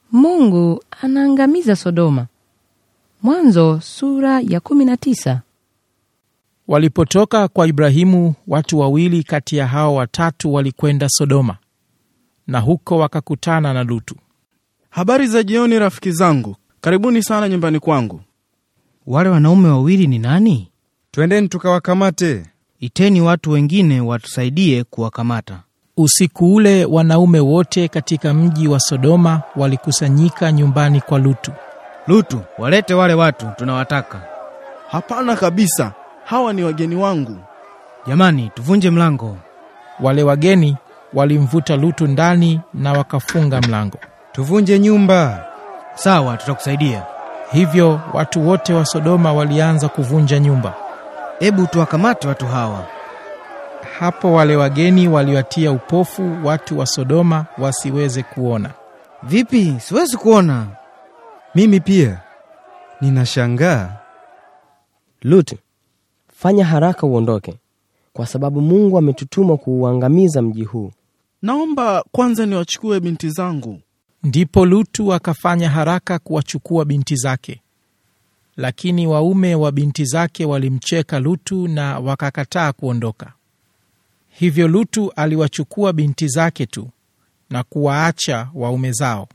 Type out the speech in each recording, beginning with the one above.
Mungu anaangamiza Sodoma. Mwanzo sura ya 19. Walipotoka kwa Ibrahimu, watu wawili kati ya hao watatu walikwenda Sodoma, na huko wakakutana na Lutu. Habari za jioni rafiki zangu, karibuni sana nyumbani kwangu. Wale wanaume wawili ni nani? Twendeni tukawakamate. Iteni watu wengine watusaidie kuwakamata. Usiku ule wanaume wote katika mji wa Sodoma walikusanyika nyumbani kwa Lutu. Lutu, walete wale watu, tunawataka. Hapana kabisa, hawa ni wageni wangu. Jamani, tuvunje mlango. Wale wageni walimvuta Lutu ndani na wakafunga mlango. Tuvunje nyumba. Sawa, tutakusaidia. Hivyo watu wote wa Sodoma walianza kuvunja nyumba. Hebu tuwakamate watu hawa. Hapo wale wageni waliwatia upofu watu wa Sodoma wasiweze kuona. Vipi? Siwezi kuona. Mimi pia ninashangaa. Lutu, fanya haraka uondoke, kwa sababu Mungu ametutuma kuuangamiza mji huu. Naomba kwanza niwachukue binti zangu. Ndipo Lutu akafanya haraka kuwachukua binti zake. Lakini waume wa binti zake walimcheka Lutu na wakakataa kuondoka. Hivyo Lutu aliwachukua binti zake tu na kuwaacha waume zao.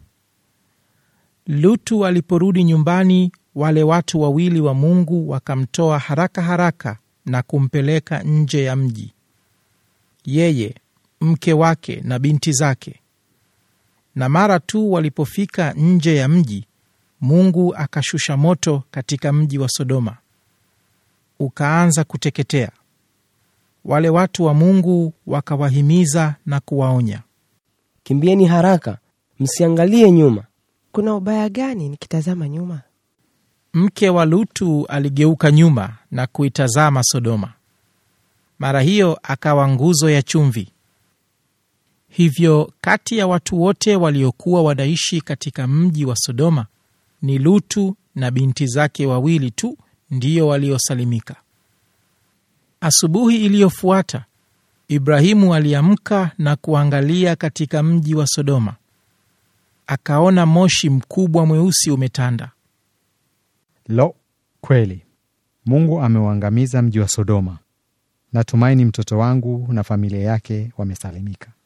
Lutu aliporudi nyumbani, wale watu wawili wa Mungu wakamtoa haraka haraka na kumpeleka nje ya mji, yeye, mke wake na binti zake. Na mara tu walipofika nje ya mji, Mungu akashusha moto katika mji wa Sodoma, ukaanza kuteketea. Wale watu wa Mungu wakawahimiza na kuwaonya, kimbieni haraka, msiangalie nyuma. Kuna ubaya gani nikitazama nyuma? Mke wa Lutu aligeuka nyuma na kuitazama Sodoma. Mara hiyo akawa nguzo ya chumvi. Hivyo kati ya watu wote waliokuwa wanaishi katika mji wa Sodoma, ni Lutu na binti zake wawili tu ndio waliosalimika. Asubuhi iliyofuata, Ibrahimu aliamka na kuangalia katika mji wa Sodoma. Akaona moshi mkubwa mweusi umetanda. Lo, kweli Mungu ameuangamiza mji wa Sodoma. Natumaini mtoto wangu na familia yake wamesalimika.